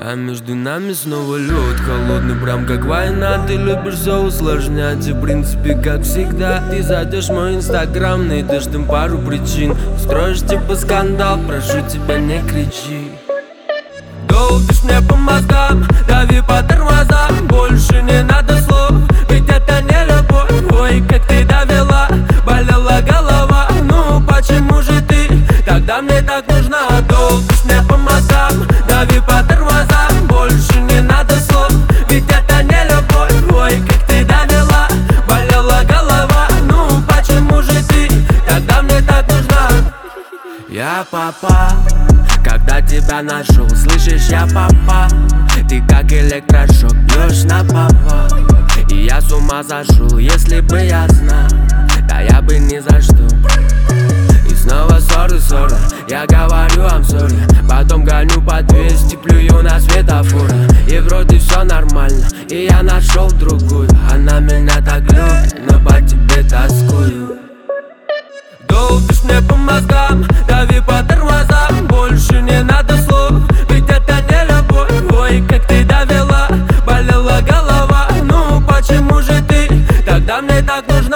А между нами снова лед холодный, прям как война. Ты любишь все усложнять, и в принципе как всегда. Ты зайдешь в мой инстаграм, найдешь там пару причин, устроишь типа скандал, прошу тебя не кричи. Долбишь мне по мозгам, дави по тормозам, больше не надо слов, ведь это не любовь. Ой, как ты довела, болела голова, ну почему же ты тогда мне так нужна? Долбишь мне по мозгам, дави по тормозам, больше не надо слов, ведь это не любовь. Ой, как ты довела, болела голова, ну почему же ты тогда мне так нужна? Я попал, когда тебя нашел, слышишь, я попал. Ты как электрошок, бьешь на повал. И я с ума сошел, если бы я знал, да я бы ни за что. И снова ссоры, я говорю I'm sorry. Потом гоню по 200, плюю на светофоры. И вроде все нормально, и я нашел другую. Она меня так любит, но по тебе тоскую. Долбишь мне по мозгам, дави по тормозам, больше не надо слов, ведь это не любовь. Ой, как ты довела, болела голова, ну почему же ты тогда мне так нужна?